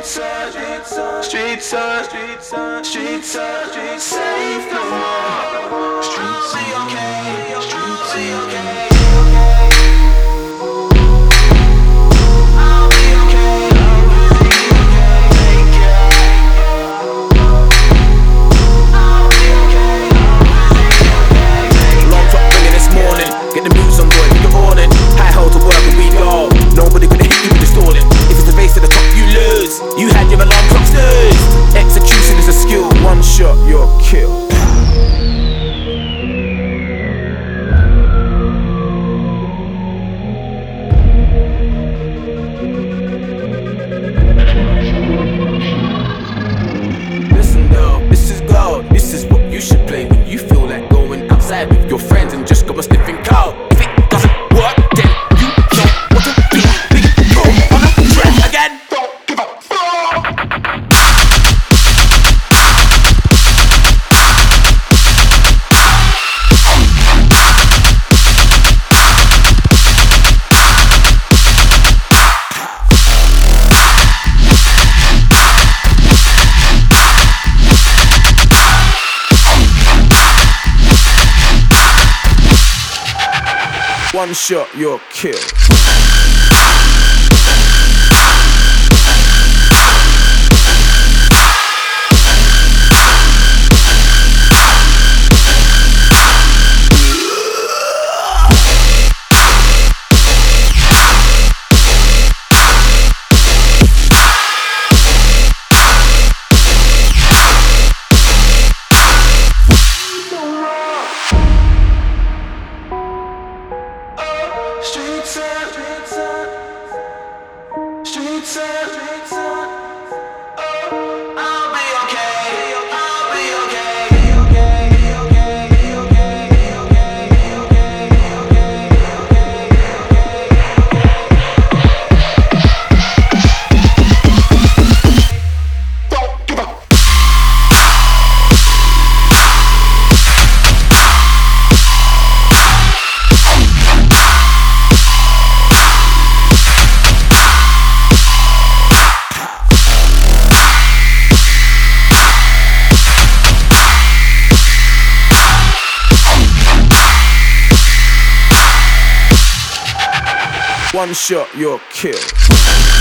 street side, save the world. Streets be okay, streets be okay. Get the moves on, boy, good morning. High hell to work and we go. Nobody gonna hit you with the stalling. If it's a race to the top, you lose. You had your alarm clock snooze. Execution is a skill. One shot, you're killed. Listen though, this is gold. This is what you should play when you feel like going outside with your friends and just go a sniffing cow. If it doesn't work, then you know what to do. We go on a trend again. Don't give a fuck. One shot, you're killed. Street side, I'll be One shot, you're killed.